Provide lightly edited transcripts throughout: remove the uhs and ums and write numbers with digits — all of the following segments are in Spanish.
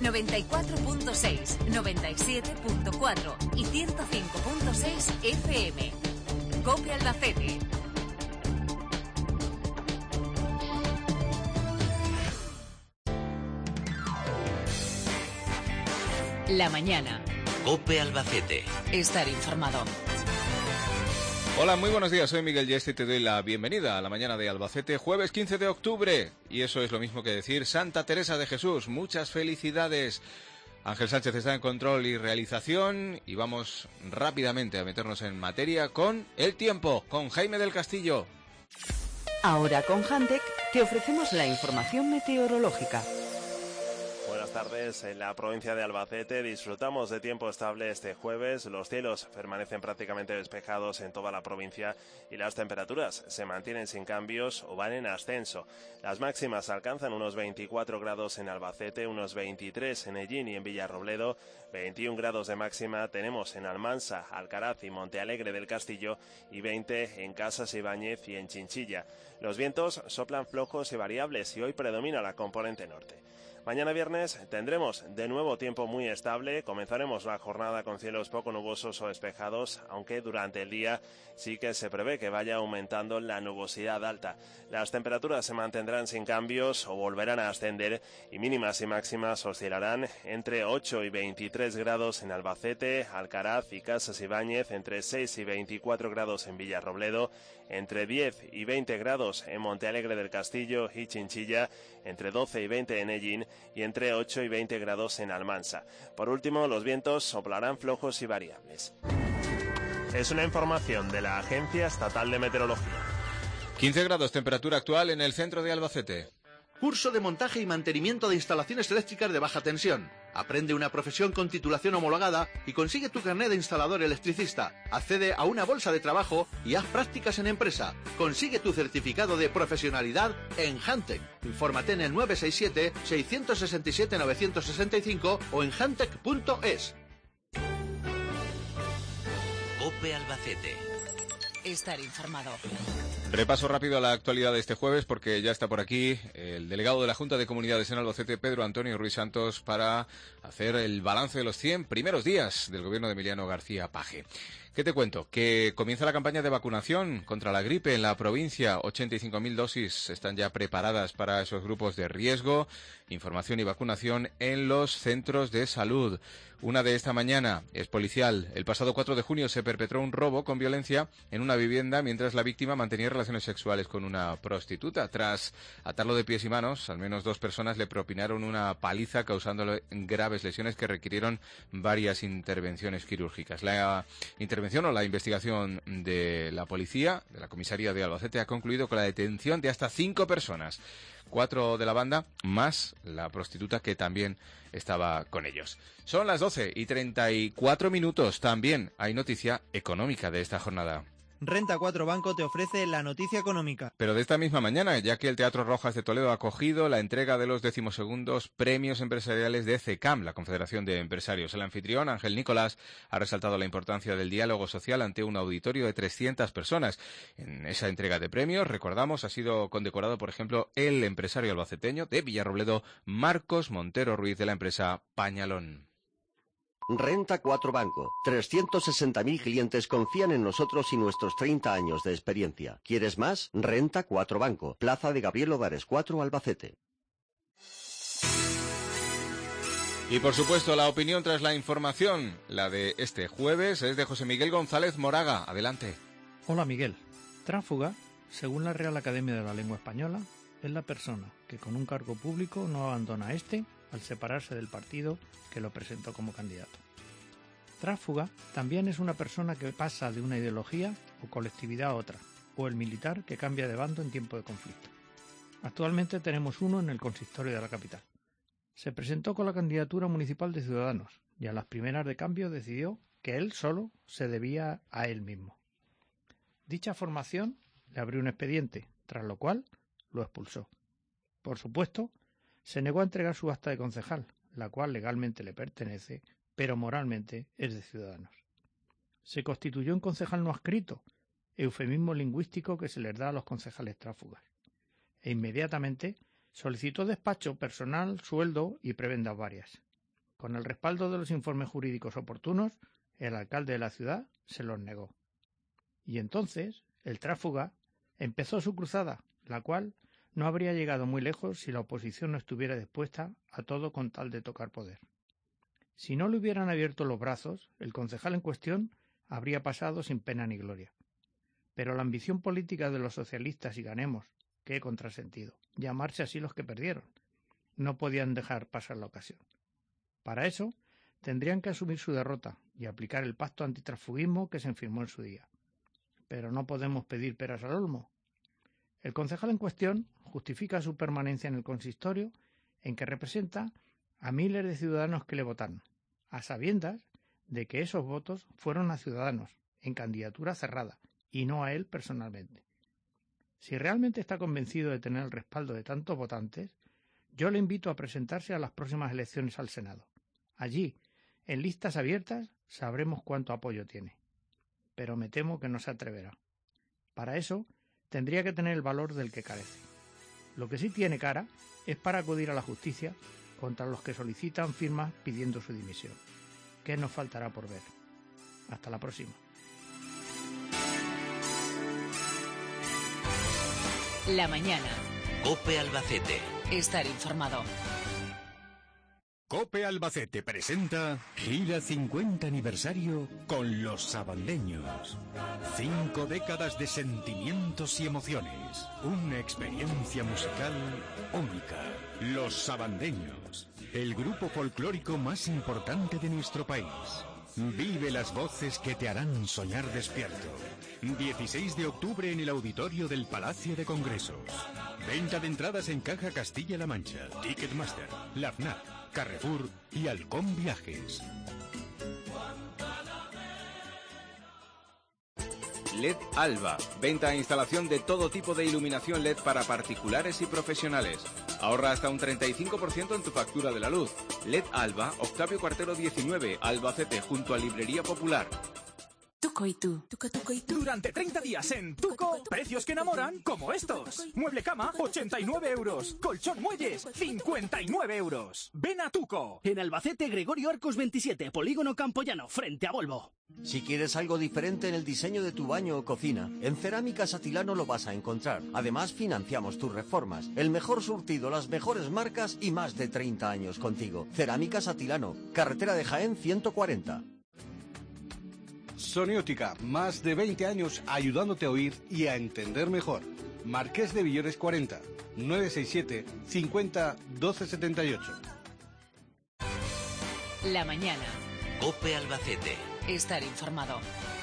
94.6, 97.4 y 105.6 FM. COPE Albacete. La mañana. COPE Albacete. Estar informado. Hola, muy buenos días, soy Miguel Yeste y te doy la bienvenida a la mañana de Albacete, jueves 15 de octubre. Y eso es lo mismo que decir Santa Teresa de Jesús. Muchas felicidades. Ángel Sánchez está en control y realización y vamos rápidamente a meternos en materia con el tiempo, con Jaime del Castillo. Ahora con Hantec te ofrecemos la información meteorológica. Buenas tardes. En la provincia de Albacete disfrutamos de tiempo estable este jueves. Los cielos permanecen prácticamente despejados en toda la provincia y las temperaturas se mantienen sin cambios o van en ascenso. Las máximas alcanzan unos 24 grados en Albacete, unos 23 en Ellín y en Villarrobledo, 21 grados de máxima tenemos en Almansa, Alcaraz y Montealegre del Castillo y 20 en Casas Ibáñez y en Chinchilla. Los vientos soplan flojos y variables y hoy predomina la componente norte. Mañana viernes tendremos de nuevo tiempo muy estable, comenzaremos la jornada con cielos poco nubosos o despejados, aunque durante el día sí que se prevé que vaya aumentando la nubosidad alta. Las temperaturas se mantendrán sin cambios o volverán a ascender y mínimas y máximas oscilarán entre 8 y 23 grados en Albacete, Alcaraz y Casas Ibáñez, entre 6 y 24 grados en Villarrobledo, entre 10 y 20 grados en Montealegre del Castillo y Chinchilla, entre 12 y 20 en Ellín y entre 8 y 20 grados en Almansa. Por último, los vientos soplarán flojos y variables. Es una información de la Agencia Estatal de Meteorología. 15 grados temperatura actual en el centro de Albacete. Curso de montaje y mantenimiento de instalaciones eléctricas de baja tensión. Aprende una profesión con titulación homologada y consigue tu carnet de instalador electricista. Accede a una bolsa de trabajo y haz prácticas en empresa. Consigue tu certificado de profesionalidad en Hantec. Infórmate en el 967-667-965 o en hantec.es. COPE Albacete. Estar informado. Repaso rápido a la actualidad de este jueves porque ya está por aquí el delegado de la Junta de Comunidades en Albacete, Pedro Antonio Ruiz Santos, para hacer el balance de los 100 primeros días del gobierno de Emiliano García Paje. ¿Qué te cuento? Que comienza la campaña de vacunación contra la gripe en la provincia. 85.000 dosis están ya preparadas para esos grupos de riesgo. Información y vacunación en los centros de salud. Una de esta mañana es policial. El pasado 4 de junio se perpetró un robo con violencia en una vivienda mientras la víctima mantenía relaciones sexuales con una prostituta. Tras atarlo de pies y manos, al menos 2 personas le propinaron una paliza causándole graves lesiones que requirieron varias intervenciones quirúrgicas. La investigación de la policía, de la comisaría de Albacete, ha concluido con la detención de hasta 5 personas. 4 de la banda, más la prostituta que también estaba con ellos. Son las 12:34. También hay noticia económica de esta jornada. Renta 4 Banco te ofrece la noticia económica. Pero de esta misma mañana, ya que el Teatro Rojas de Toledo ha acogido la entrega de los 12º premios empresariales de CECAM, la Confederación de Empresarios. El anfitrión, Ángel Nicolás, ha resaltado la importancia del diálogo social ante un auditorio de 300 personas. En esa entrega de premios, recordamos, ha sido condecorado, por ejemplo, el empresario albaceteño de Villarrobledo, Marcos Montero Ruiz, de la empresa Pañalón. Renta 4 Banco. 360.000 clientes confían en nosotros y nuestros 30 años de experiencia. ¿Quieres más? Renta 4 Banco. Plaza de Gabriel Hogares 4, Albacete. Y por supuesto, la opinión tras la información, la de este jueves, es de José Miguel González Moraga. Adelante. Hola, Miguel. Tránsfuga, según la Real Academia de la Lengua Española, es la persona que con un cargo público no abandona a este al separarse del partido que lo presentó como candidato. Tránsfuga también es una persona que pasa de una ideología o colectividad a otra, o el militar que cambia de bando en tiempo de conflicto. Actualmente tenemos uno en el consistorio de la capital. Se presentó con la candidatura municipal de Ciudadanos y a las primeras de cambio decidió que él solo se debía a él mismo. Dicha formación le abrió un expediente, tras lo cual lo expulsó. Por supuesto, se negó a entregar su acta de concejal, la cual legalmente le pertenece, pero moralmente es de Ciudadanos. Se constituyó en concejal no adscrito, eufemismo lingüístico que se les da a los concejales tránsfugas, e inmediatamente solicitó despacho, personal, sueldo y prebendas varias. Con el respaldo de los informes jurídicos oportunos, el alcalde de la ciudad se los negó. Y entonces, el tráfuga empezó su cruzada, la cual no habría llegado muy lejos si la oposición no estuviera dispuesta a todo con tal de tocar poder. Si no le hubieran abierto los brazos, el concejal en cuestión habría pasado sin pena ni gloria. Pero la ambición política de los socialistas y Ganemos, qué contrasentido, llamarse así los que perdieron, no podían dejar pasar la ocasión. Para eso, tendrían que asumir su derrota y aplicar el pacto antitransfugismo que se firmó en su día. Pero no podemos pedir peras al olmo. El concejal en cuestión justifica su permanencia en el consistorio en que representa a miles de ciudadanos que le votaron, a sabiendas de que esos votos fueron a Ciudadanos, en candidatura cerrada, y no a él personalmente. Si realmente está convencido de tener el respaldo de tantos votantes, yo le invito a presentarse a las próximas elecciones al Senado. Allí, en listas abiertas, sabremos cuánto apoyo tiene. Pero me temo que no se atreverá. Para eso, tendría que tener el valor del que carece. Lo que sí tiene cara es para acudir a la justicia contra los que solicitan firmas pidiendo su dimisión. ¿Qué nos faltará por ver? Hasta la próxima. La mañana. COPE Albacete. Estar informado. COPE Albacete presenta Gira 50 aniversario con Los Sabandeños. 5 décadas de sentimientos y emociones. Una experiencia musical única. Los Sabandeños, el grupo folclórico más importante de nuestro país. Vive las voces que te harán soñar despierto. 16 de octubre en el auditorio del Palacio de Congresos. Venta de entradas en Caja Castilla-La Mancha, Ticketmaster, la FNAC, Carrefour y Halcón Viajes. LED Alba. Venta e instalación de todo tipo de iluminación LED para particulares y profesionales. Ahorra hasta un 35% en tu factura de la luz. LED Alba, Octavio Cuartero 19, Albacete, junto a Librería Popular. Tuco y tú. Tuco y tú. Durante 30 días en Tuco, precios que enamoran como estos. Mueble cama, 89 euros. Colchón muelles, 59 euros. Ven a Tuco. En Albacete, Gregorio Arcos 27, Polígono Campoyano, frente a Volvo. Si quieres algo diferente en el diseño de tu baño o cocina, en Cerámicas Atilano lo vas a encontrar. Además, financiamos tus reformas. El mejor surtido, las mejores marcas y más de 30 años contigo. Cerámicas Atilano, carretera de Jaén 140. Soniótica, más de 20 años ayudándote a oír y a entender mejor. Marqués de Villores 40, 967 50 12 78. La mañana. COPE Albacete. Estar informado.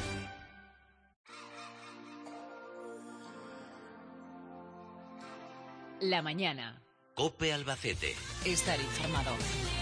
La mañana. COPE Albacete. Estar informado.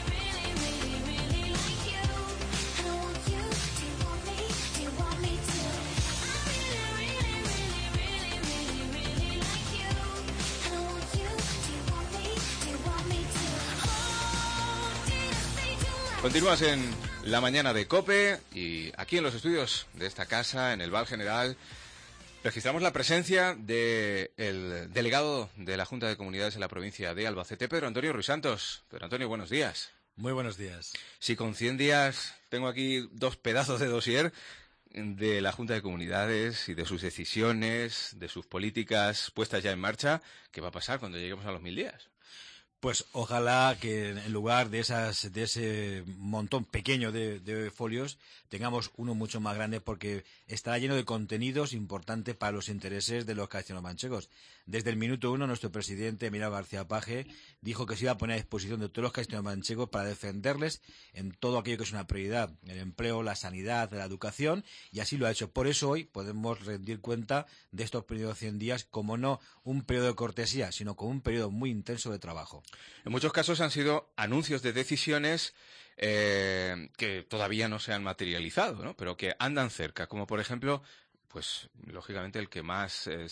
Continúas en la mañana de COPE y aquí en los estudios de esta casa, en el Val General, registramos la presencia del delegado de la Junta de Comunidades en la provincia de Albacete, Pedro Antonio Ruiz Santos. Pedro Antonio, buenos días. Muy buenos días. Si con 100 días tengo aquí 2 pedazos de dossier de la Junta de Comunidades y de sus decisiones, de sus políticas puestas ya en marcha, ¿qué va a pasar cuando lleguemos a los 1000 días? Pues ojalá que en lugar de ese montón pequeño de folios tengamos uno mucho más grande, porque estará lleno de contenidos importantes para los intereses de los castellanomanchegos. Desde el minuto 1 nuestro presidente, Emiliano García Paje, dijo que se iba a poner a disposición de todos los castellanomanchegos para defenderles en todo aquello que es una prioridad, el empleo, la sanidad, la educación, y así lo ha hecho. Por eso hoy podemos rendir cuenta de estos primeros 100 días como no un periodo de cortesía, sino como un periodo muy intenso de trabajo. En muchos casos han sido anuncios de decisiones que todavía no se han materializado, ¿no? Pero que andan cerca, como por ejemplo, pues lógicamente el que más del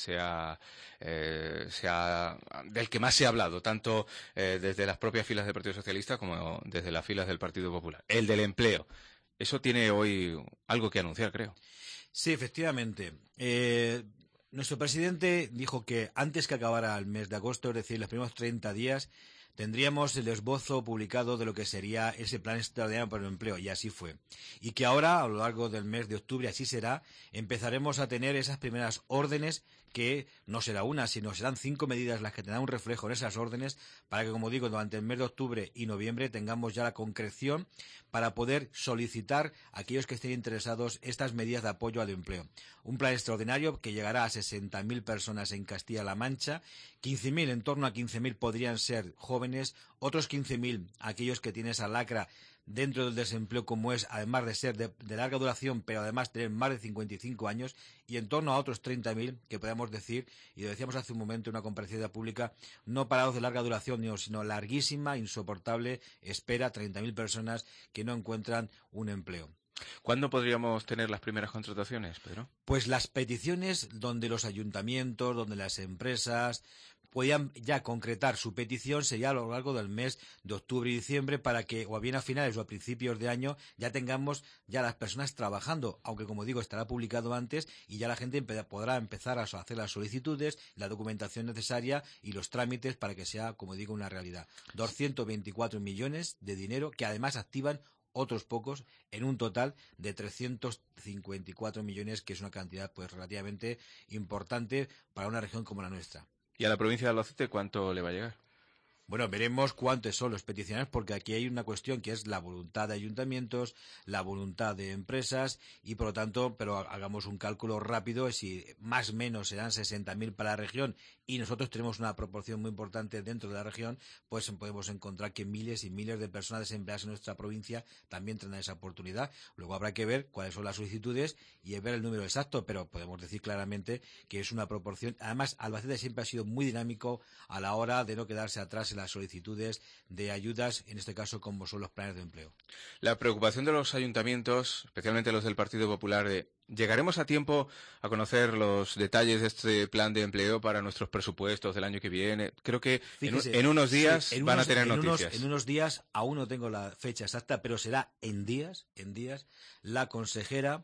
que más se ha hablado, tanto desde las propias filas del Partido Socialista como desde las filas del Partido Popular, el del empleo. Eso tiene hoy algo que anunciar, creo. Sí, efectivamente. Nuestro presidente dijo que antes que acabara el mes de agosto, es decir, los primeros 30 días, tendríamos el esbozo publicado de lo que sería ese plan extraordinario para el empleo, y así fue. Y que ahora, a lo largo del mes de octubre, así será, empezaremos a tener esas primeras órdenes, que no será una, sino serán 5 medidas las que tendrán un reflejo en esas órdenes, para que, como digo, durante el mes de octubre y noviembre tengamos ya la concreción para poder solicitar a aquellos que estén interesados estas medidas de apoyo al empleo. Un plan extraordinario que llegará a 60.000 personas en Castilla-La Mancha, 15.000, en torno a 15.000 podrían ser jóvenes, otros 15.000 aquellos que tienen esa lacra dentro del desempleo, como es, además de ser de larga duración, pero además tener más de 55 años, y en torno a otros 30.000 que podemos decir, y lo decíamos hace un momento en una comparecencia pública, no parados de larga duración, sino larguísima, insoportable espera, 30.000 personas que no encuentran un empleo. ¿Cuándo podríamos tener las primeras contrataciones, Pedro? Pues las peticiones donde los ayuntamientos, donde las empresas podían ya concretar su petición sería a lo largo del mes de octubre y diciembre, para que, o bien a finales o a principios de año, ya tengamos ya las personas trabajando, aunque, como digo, estará publicado antes y ya la gente podrá empezar a hacer las solicitudes, la documentación necesaria y los trámites para que sea, como digo, una realidad. 224 millones de dinero que además activan otros pocos, en un total de 354 millones, que es una cantidad pues relativamente importante para una región como la nuestra. ¿Y a la provincia de Albacete cuánto le va a llegar? Bueno, veremos cuántos son los peticionarios, porque aquí hay una cuestión que es la voluntad de ayuntamientos, la voluntad de empresas, y por lo tanto, pero hagamos un cálculo rápido, si más o menos serán 60.000 para la región y nosotros tenemos una proporción muy importante dentro de la región, pues podemos encontrar que miles y miles de personas desempleadas en nuestra provincia también tendrán esa oportunidad. Luego habrá que ver cuáles son las solicitudes y ver el número exacto, pero podemos decir claramente que es una proporción. Además, Albacete siempre ha sido muy dinámico a la hora de no quedarse atrás en las solicitudes de ayudas, en este caso como son los planes de empleo. La preocupación de los ayuntamientos, especialmente los del Partido Popular, de ¿llegaremos a tiempo a conocer los detalles de este plan de empleo para nuestros presupuestos del año que viene? Creo que Fíjese, en unos días sí, van a tener noticias. En unos días, aún no tengo la fecha exacta, pero será en días, la consejera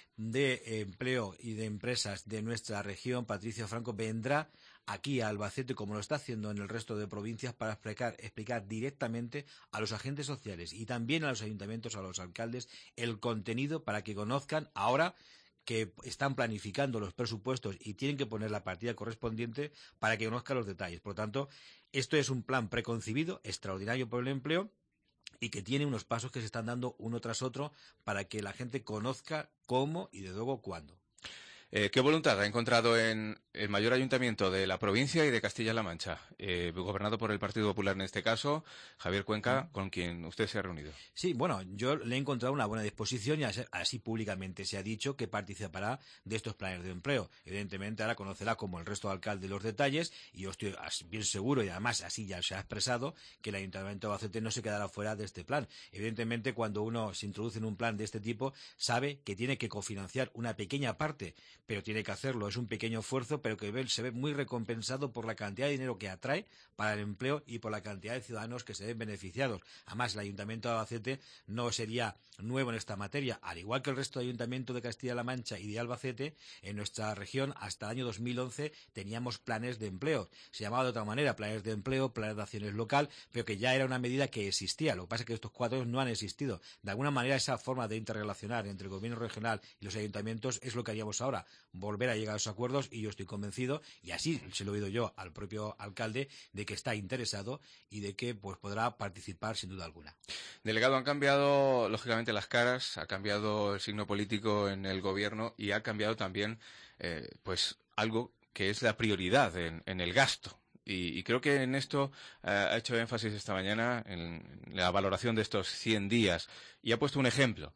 de Empleo y de Empresas de nuestra región, Patricia Franco, vendrá aquí a Albacete, como lo está haciendo en el resto de provincias, para explicar directamente a los agentes sociales y también a los ayuntamientos, a los alcaldes, el contenido, para que conozcan ahora que están planificando los presupuestos y tienen que poner la partida correspondiente, para que conozcan los detalles. Por lo tanto, esto es un plan preconcebido, extraordinario por el empleo, y que tiene unos pasos que se están dando uno tras otro para que la gente conozca cómo y, de luego, cuándo. ¿Qué voluntad ha encontrado en el mayor ayuntamiento de la provincia y de Castilla-La Mancha, gobernado por el Partido Popular en este caso, Javier Cuenca, con quien usted se ha reunido? Sí, bueno, yo le he encontrado una buena disposición y así públicamente se ha dicho que participará de estos planes de empleo. Evidentemente ahora conocerá, como el resto de alcaldes, los detalles, y yo estoy bien seguro, y además así ya se ha expresado, que el Ayuntamiento de Albacete no se quedará fuera de este plan. Evidentemente, cuando uno se introduce en un plan de este tipo, sabe que tiene que cofinanciar una pequeña parte, pero tiene que hacerlo. Es un pequeño esfuerzo, pero que se ve muy recompensado por la cantidad de dinero que atrae para el empleo y por la cantidad de ciudadanos que se ven beneficiados. Además, el Ayuntamiento de Albacete no sería nuevo en esta materia. Al igual que el resto de ayuntamientos de Castilla-La Mancha y de Albacete, en nuestra región, hasta el año 2011, teníamos planes de empleo. Se llamaba de otra manera planes de empleo, planes de acciones local, pero que ya era una medida que existía. Lo que pasa es que estos 4 años no han existido. De alguna manera, esa forma de interrelacionar entre el gobierno regional y los ayuntamientos es lo que haríamos ahora. Volver a llegar a esos acuerdos, y yo estoy convencido, y así se lo he oído yo al propio alcalde, de que está interesado y de que pues podrá participar sin duda alguna. Delegado, han cambiado lógicamente las caras, ha cambiado el signo político en el gobierno y ha cambiado también pues algo que es la prioridad en el gasto. Y creo que en esto ha hecho énfasis esta mañana en la valoración de estos 100 días y ha puesto un ejemplo.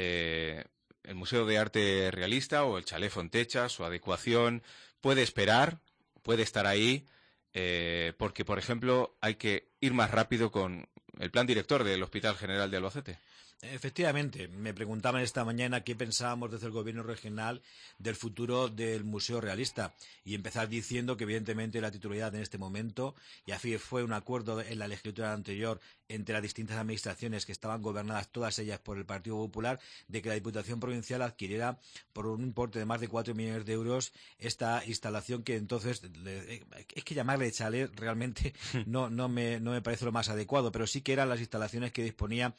El Museo de Arte Realista o el Chalet Fontechas, su adecuación puede esperar, puede estar ahí, porque, por ejemplo, hay que ir más rápido con el plan director del Hospital General de Albacete. Efectivamente, me preguntaban esta mañana qué pensábamos desde el gobierno regional del futuro del Museo Realista y empezar diciendo que evidentemente la titularidad en este momento, y así fue un acuerdo en la legislatura anterior entre las distintas administraciones que estaban gobernadas todas ellas por el Partido Popular, de que la Diputación Provincial adquiriera por un importe de más de 4 millones de euros esta instalación que entonces, es que llamarle chalet realmente no me parece lo más adecuado, pero sí que eran las instalaciones que disponía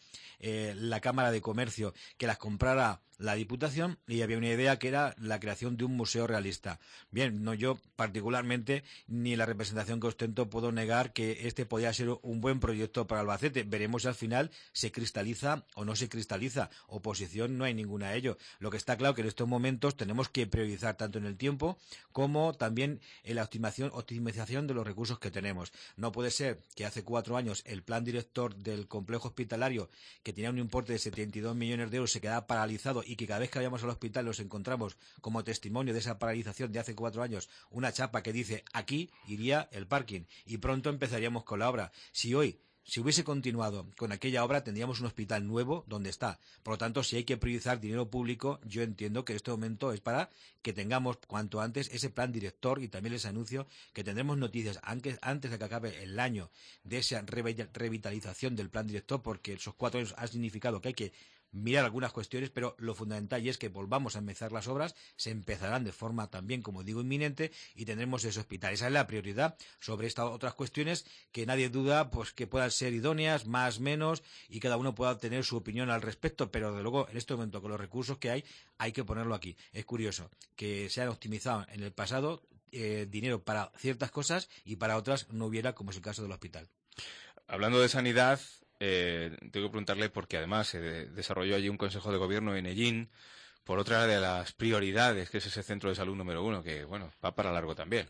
la Cámara de Comercio, que las comprara la Diputación, y había una idea que era la creación de un museo realista. Bien, no, yo particularmente ni la representación que ostento puedo negar que este podía ser un buen proyecto para Albacete. Veremos si al final se cristaliza o no se cristaliza. Oposición no hay ninguna a ello. Lo que está claro que en estos momentos tenemos que priorizar tanto en el tiempo como también en la optimización de los recursos que tenemos. No puede ser que hace 4 años el plan director del complejo hospitalario, que tenía un importe de 72 millones de euros, se quedaba paralizado, y que cada vez que vayamos al hospital nos encontramos como testimonio de esa paralización de hace 4 años una chapa que dice aquí iría el parking, y pronto empezaríamos con la obra. Si hubiese continuado con aquella obra, tendríamos un hospital nuevo donde está. Por lo tanto, si hay que priorizar dinero público, yo entiendo que en este momento es para que tengamos cuanto antes ese plan director, y también les anuncio que tendremos noticias antes de que acabe el año de esa revitalización del plan director, porque esos 4 años han significado que hay que mirar algunas cuestiones, pero lo fundamental es que volvamos a empezar las obras, se empezarán de forma también, como digo, inminente, y tendremos ese hospital. Esa es la prioridad sobre estas otras cuestiones que nadie duda pues que puedan ser idóneas, más, menos, y cada uno pueda tener su opinión al respecto, pero desde luego en este momento con los recursos que hay que ponerlo aquí. Es curioso que se han optimizado en el pasado dinero para ciertas cosas y para otras no hubiera, como es el caso del hospital. Hablando de sanidad, tengo que preguntarle porque además se desarrolló allí un consejo de gobierno en Ellín por otra de las prioridades, que es ese centro de salud número 1, que bueno, va para largo también.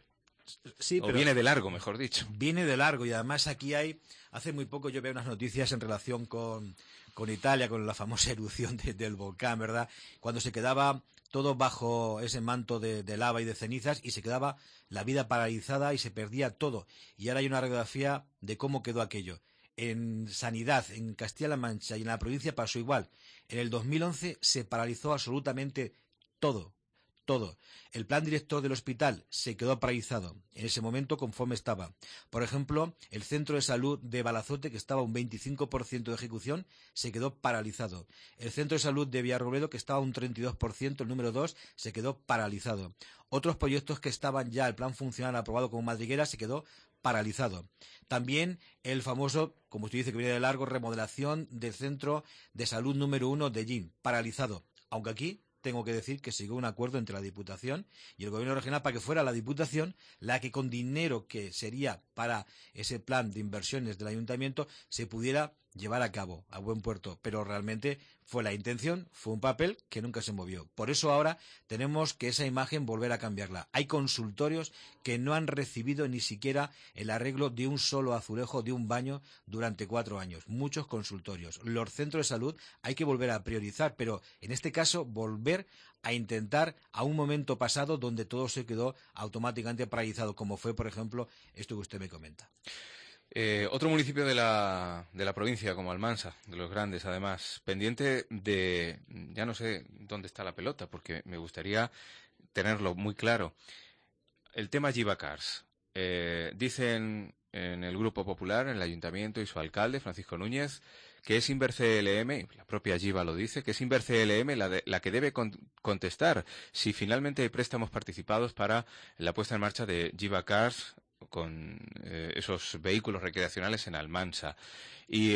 Sí, o viene de largo, mejor dicho. Viene de largo, y además aquí hace muy poco yo veo unas noticias en relación con Italia, con la famosa erupción del volcán, ¿verdad? Cuando se quedaba todo bajo ese manto de lava y de cenizas, y se quedaba la vida paralizada y se perdía todo. Y ahora hay una radiografía de cómo quedó aquello. En sanidad, en Castilla-La Mancha y en la provincia pasó igual. En el 2011 se paralizó absolutamente todo. El plan director del hospital se quedó paralizado en ese momento conforme estaba. Por ejemplo, el centro de salud de Balazote, que estaba a un 25% de ejecución, se quedó paralizado. El centro de salud de Villarrobledo, que estaba a un 32%, el número 2, se quedó paralizado. Otros proyectos que estaban ya, el plan funcional aprobado como Madriguera, se quedó paralizado. También el famoso, como usted dice que viene de largo, remodelación del centro de salud número 1 de Ellín, paralizado. Aunque aquí tengo que decir que se llegó a un acuerdo entre la Diputación y el Gobierno regional para que fuera la Diputación la que, con dinero que sería para ese plan de inversiones del Ayuntamiento, se pudiera llevar a cabo a buen puerto. Pero realmente fue la intención, fue un papel que nunca se movió. Por eso ahora tenemos que esa imagen volver a cambiarla. Hay consultorios que no han recibido ni siquiera el arreglo de un solo azulejo de un baño durante 4 años. Muchos consultorios. Los centros de salud hay que volver a priorizar, pero en este caso volver a intentar a un momento pasado donde todo se quedó automáticamente paralizado, como fue, por ejemplo, esto que usted me comenta. Otro municipio de la provincia, como Almansa, de los grandes, además, pendiente de... Ya no sé dónde está la pelota, porque me gustaría tenerlo muy claro. El tema Givacars. Dicen en el Grupo Popular, en el Ayuntamiento y su alcalde, Francisco Núñez, que es Inver CLM, la propia Giva lo dice, que es Inver CLM la que debe contestar si finalmente hay préstamos participados para la puesta en marcha de Givacars con esos vehículos recreacionales en Almansa. Y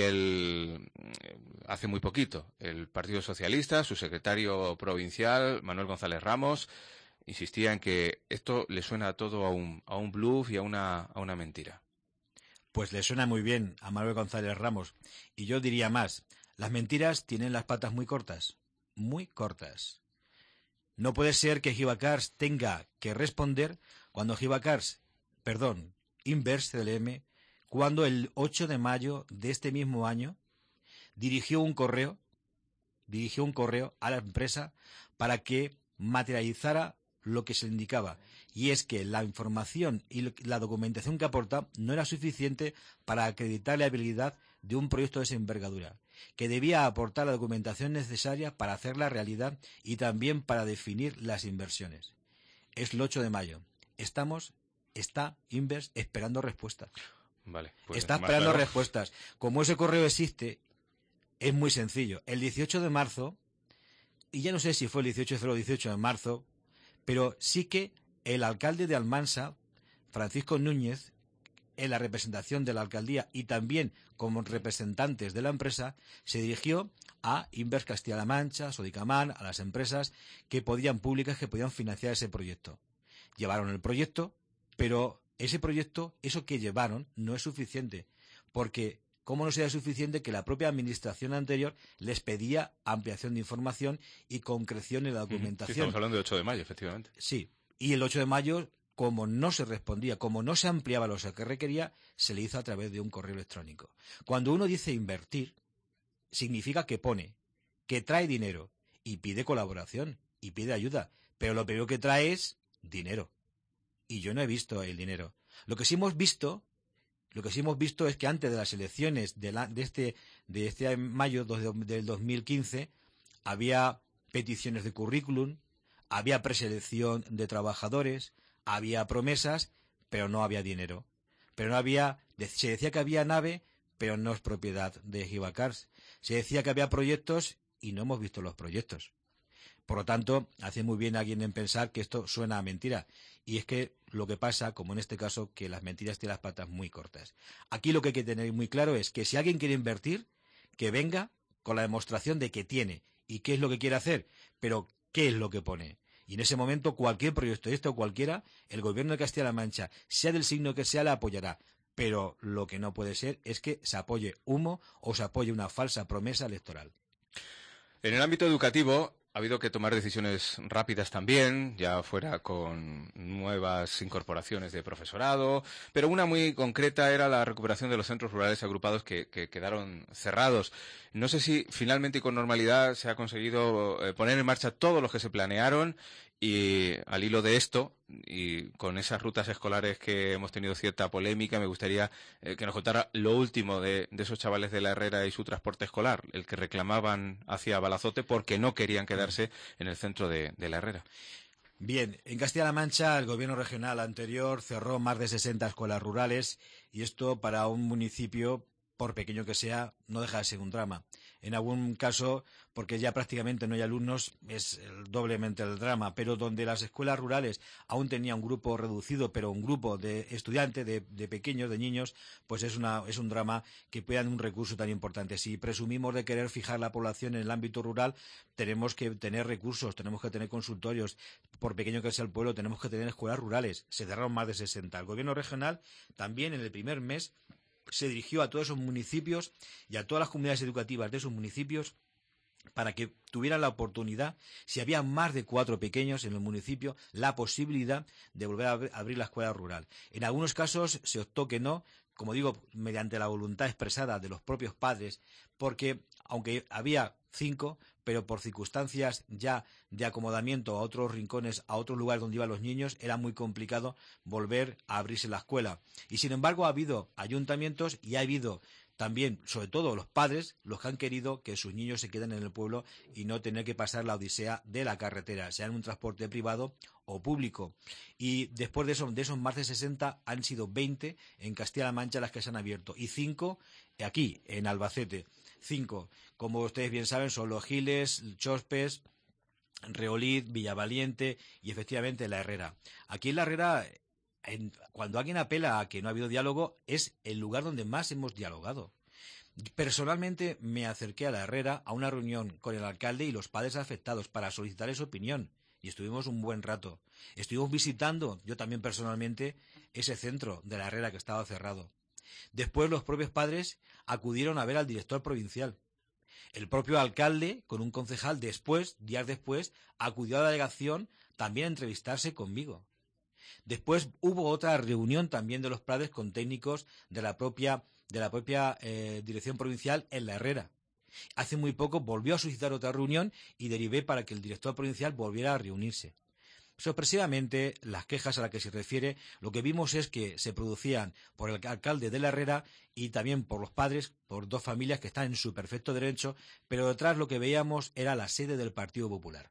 hace muy poquito, el Partido Socialista, su secretario provincial, Manuel González Ramos, insistía en que esto le suena todo a un bluff y a una mentira. Pues le suena muy bien a Manuel González Ramos. Y yo diría más, las mentiras tienen las patas muy cortas. Muy cortas. No puede ser que Givacars tenga que responder cuando Inver CLM, cuando el 8 de mayo de este mismo año dirigió un correo a la empresa para que materializara lo que se le indicaba, y es que la información y la documentación que aporta no era suficiente para acreditar la habilidad de un proyecto de esa envergadura, que debía aportar la documentación necesaria para hacer la realidad y también para definir las inversiones. Es el 8 de mayo. Está Inves esperando respuestas. Vale, pues está esperando respuestas. Como ese correo existe, es muy sencillo. El 18 de marzo, y ya no sé si fue el 18 o el 18 de marzo, pero sí que el alcalde de Almansa, Francisco Núñez, en la representación de la alcaldía y también como representantes de la empresa, se dirigió a Inves Castilla-La Mancha, Sodicamán, a las empresas públicas que podían financiar ese proyecto. Llevaron el proyecto, pero ese proyecto, eso que llevaron, no es suficiente, porque ¿cómo no sería suficiente que la propia administración anterior les pedía ampliación de información y concreción en la documentación? Sí, estamos hablando de 8 de mayo, efectivamente. Sí, y el 8 de mayo, como no se respondía, como no se ampliaba lo que requería, se le hizo a través de un correo electrónico. Cuando uno dice invertir, significa que pone, que trae dinero y pide colaboración y pide ayuda, pero lo primero que trae es dinero. Y yo no he visto el dinero. Lo que sí hemos visto es que antes de las elecciones de este mayo del 2015 había peticiones de currículum, había preselección de trabajadores, había promesas, pero no había dinero. Se decía que había nave, pero no es propiedad de Gibacars. Se decía que había proyectos y no hemos visto los proyectos. Por lo tanto, hace muy bien alguien en pensar que esto suena a mentira. Y es que lo que pasa, como en este caso, que las mentiras tienen las patas muy cortas. Aquí lo que hay que tener muy claro es que si alguien quiere invertir, que venga con la demostración de que tiene y qué es lo que quiere hacer, pero qué es lo que pone. Y en ese momento cualquier proyecto, o cualquiera, el gobierno de Castilla-La Mancha, sea del signo que sea, le apoyará. Pero lo que no puede ser es que se apoye humo o se apoye una falsa promesa electoral. En el ámbito educativo ha habido que tomar decisiones rápidas también, ya fuera con nuevas incorporaciones de profesorado, pero una muy concreta era la recuperación de los centros rurales agrupados que quedaron cerrados. No sé si finalmente y con normalidad se ha conseguido poner en marcha todos los que se planearon y al hilo de esto y con esas rutas escolares que hemos tenido cierta polémica, me gustaría que nos contara lo último de esos chavales de la Herrera y su transporte escolar, el que reclamaban hacia Balazote porque no querían quedarse en el centro de la Herrera. Bien, en Castilla-La Mancha el gobierno regional anterior cerró más de 60 escuelas rurales y esto para un municipio, por pequeño que sea, no deja de ser un drama. En algún caso, porque ya prácticamente no hay alumnos, es doblemente el drama, pero donde las escuelas rurales aún tenían un grupo reducido, pero un grupo de estudiantes, de pequeños, de niños, pues es un drama que puedan un recurso tan importante. Si presumimos de querer fijar la población en el ámbito rural, tenemos que tener recursos, tenemos que tener consultorios, por pequeño que sea el pueblo, tenemos que tener escuelas rurales. Se cerraron más de 60. El gobierno regional también en el primer mes se dirigió a todos esos municipios y a todas las comunidades educativas de esos municipios para que tuvieran la oportunidad, si había más de 4 pequeños en el municipio, la posibilidad de volver a abrir la escuela rural. En algunos casos se optó que no, como digo, mediante la voluntad expresada de los propios padres, porque aunque había 5, pero por circunstancias ya de acomodamiento a otros rincones, a otros lugares donde iban los niños, era muy complicado volver a abrirse la escuela. Y sin embargo ha habido ayuntamientos y ha habido también, sobre todo los padres, los que han querido que sus niños se queden en el pueblo y no tener que pasar la odisea de la carretera, sea en un transporte privado o público. Y después de esos más de 60 han sido 20 en Castilla-La Mancha las que se han abierto y 5 aquí, en Albacete. 5, como ustedes bien saben, son Los Giles, Chospes, Reolid, Villavaliente y efectivamente La Herrera. Aquí en La Herrera, cuando alguien apela a que no ha habido diálogo, es el lugar donde más hemos dialogado. Personalmente me acerqué a La Herrera a una reunión con el alcalde y los padres afectados para solicitarles su opinión y estuvimos un buen rato. Estuvimos visitando, yo también personalmente, ese centro de La Herrera que estaba cerrado. Después los propios padres acudieron a ver al director provincial. El propio alcalde, con un concejal, días después, acudió a la delegación también a entrevistarse conmigo. Después hubo otra reunión también de los padres con técnicos de la propia dirección provincial en La Herrera. Hace muy poco volvió a solicitar otra reunión y derivé para que el director provincial volviera a reunirse. Sorpresivamente, las quejas a las que se refiere, lo que vimos es que se producían por el alcalde de La Herrera y también por los padres, por dos familias que están en su perfecto derecho, pero detrás lo que veíamos era la sede del Partido Popular.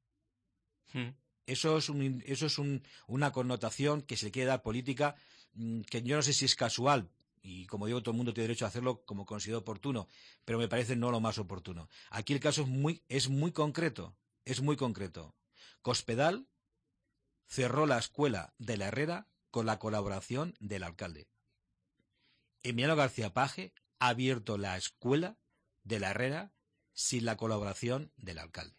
Eso es una connotación que se quiere dar política, que yo no sé si es casual, y como digo, todo el mundo tiene derecho a hacerlo como considera oportuno, pero me parece no lo más oportuno. Aquí el caso es muy concreto. Cospedal cerró la escuela de La Herrera con la colaboración del alcalde. Emiliano García Paje ha abierto la escuela de La Herrera sin la colaboración del alcalde.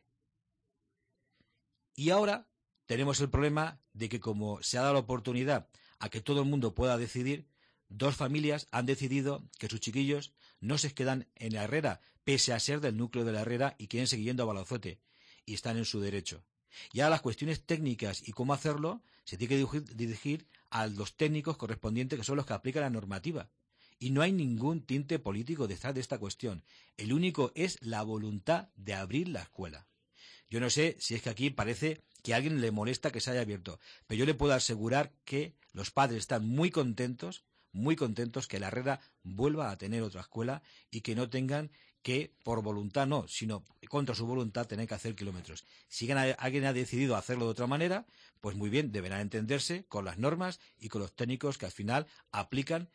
Y ahora tenemos el problema de que, como se ha dado la oportunidad a que todo el mundo pueda decidir, dos familias han decidido que sus chiquillos no se quedan en La Herrera, pese a ser del núcleo de La Herrera, y quieren seguir yendo a Balazote, y están en su derecho. Y ahora las cuestiones técnicas y cómo hacerlo se tiene que dirigir a los técnicos correspondientes, que son los que aplican la normativa. Y no hay ningún tinte político detrás de esta cuestión. El único es la voluntad de abrir la escuela. Yo no sé si es que aquí parece que a alguien le molesta que se haya abierto, pero yo le puedo asegurar que los padres están muy contentos que La Herrera vuelva a tener otra escuela y que no tengan que, por voluntad no, sino contra su voluntad, tener que hacer kilómetros. Si alguien ha decidido hacerlo de otra manera, pues muy bien, deberán entenderse con las normas y con los técnicos que al final aplican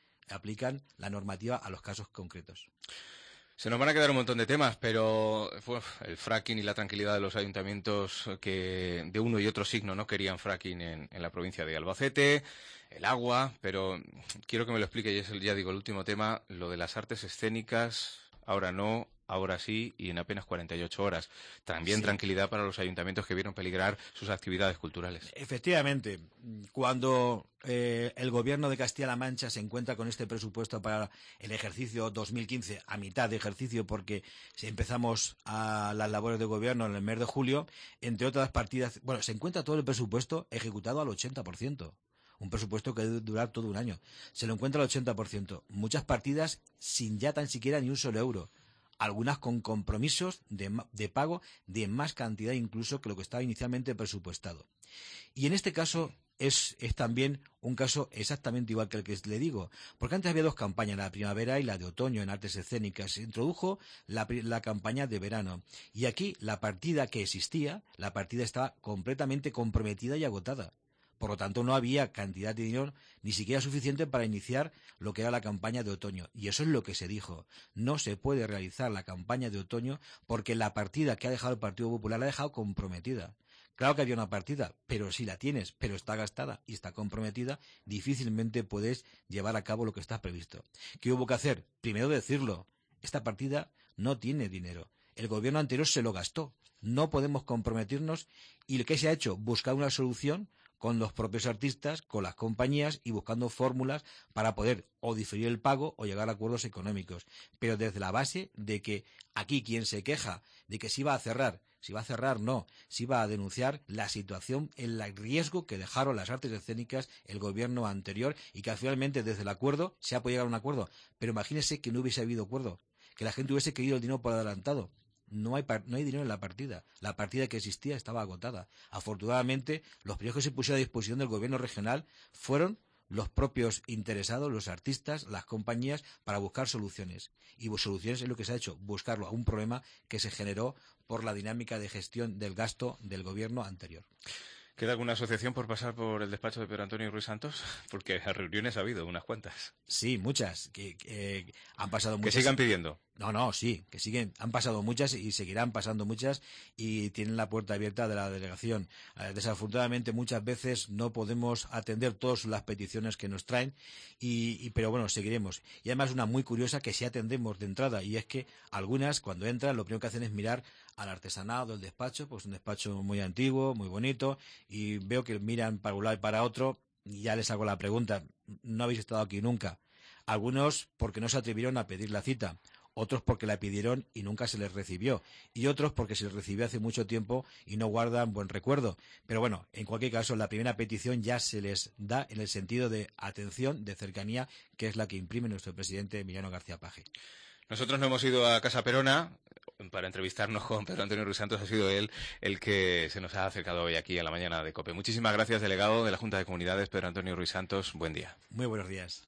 la normativa a los casos concretos. Se nos van a quedar un montón de temas, pero el fracking y la tranquilidad de los ayuntamientos que de uno y otro signo no querían fracking en la provincia de Albacete, el agua, pero quiero que me lo explique, y es ya digo el último tema, lo de las artes escénicas, ahora no, ahora sí, y en apenas 48 horas. También sí. Tranquilidad para los ayuntamientos que vieron peligrar sus actividades culturales. Efectivamente, cuando el gobierno de Castilla-La Mancha se encuentra con este presupuesto para el ejercicio 2015, a mitad de ejercicio, porque empezamos a las labores de gobierno en el mes de julio, entre otras partidas, se encuentra todo el presupuesto ejecutado al 80%. Un presupuesto que debe durar todo un año. Se lo encuentra al 80%. Muchas partidas sin ya tan siquiera ni un solo euro. Algunas con compromisos de pago de más cantidad incluso que lo que estaba inicialmente presupuestado. Y en este caso es también un caso exactamente igual que el que le digo, porque antes había dos campañas, la de primavera y la de otoño en artes escénicas. Se introdujo la campaña de verano y aquí la partida que existía, la partida estaba completamente comprometida y agotada. Por lo tanto, no había cantidad de dinero ni siquiera suficiente para iniciar lo que era la campaña de otoño. Y eso es lo que se dijo. No se puede realizar la campaña de otoño porque la partida que ha dejado el Partido Popular la ha dejado comprometida. Claro que había una partida, pero si la tienes, pero está gastada y está comprometida, difícilmente puedes llevar a cabo lo que está previsto. ¿Qué hubo que hacer? Primero decirlo. Esta partida no tiene dinero. El gobierno anterior se lo gastó. No podemos comprometernos. ¿Y lo que se ha hecho? Buscar una solución con los propios artistas, con las compañías y buscando fórmulas para poder o diferir el pago o llegar a acuerdos económicos. Pero desde la base de que aquí quien se queja de que se iba a cerrar, no, se iba a denunciar la situación, el riesgo que dejaron las artes escénicas el gobierno anterior y que finalmente desde el acuerdo se ha podido llegar a un acuerdo. Pero imagínese que no hubiese habido acuerdo, que la gente hubiese querido el dinero por adelantado. No hay dinero en la partida. La partida que existía estaba agotada. Afortunadamente, los primeros que se pusieron a disposición del gobierno regional fueron los propios interesados, los artistas, las compañías, para buscar soluciones. Y soluciones es lo que se ha hecho, buscarlo a un problema que se generó por la dinámica de gestión del gasto del gobierno anterior. ¿Queda alguna asociación por pasar por el despacho de Pedro Antonio Ruiz Santos? Porque a reuniones ha habido unas cuantas. Sí, muchas. Que han pasado muchas. Que sigan pidiendo. No, sí, que siguen. Han pasado muchas y seguirán pasando muchas y tienen la puerta abierta de la delegación. Desafortunadamente muchas veces no podemos atender todas las peticiones que nos traen, pero bueno, seguiremos. Y además una muy curiosa que sí atendemos de entrada, y es que algunas cuando entran lo primero que hacen es mirar al artesanado del despacho, pues un despacho muy antiguo, muy bonito, y veo que miran para un lado y para otro y ya les hago la pregunta, ¿no habéis estado aquí nunca? Algunos porque no se atrevieron a pedir la cita. Otros porque la pidieron y nunca se les recibió, y otros porque se les recibió hace mucho tiempo y no guardan buen recuerdo. Pero bueno, en cualquier caso, la primera petición ya se les da en el sentido de atención, de cercanía, que es la que imprime nuestro presidente Emiliano García Paje. Nosotros no hemos ido a Casa Perona para entrevistarnos con Pedro Antonio Ruiz Santos. Ha sido él el que se nos ha acercado hoy aquí a la mañana de COPE. Muchísimas gracias, delegado de la Junta de Comunidades, Pedro Antonio Ruiz Santos. Buen día. Muy buenos días.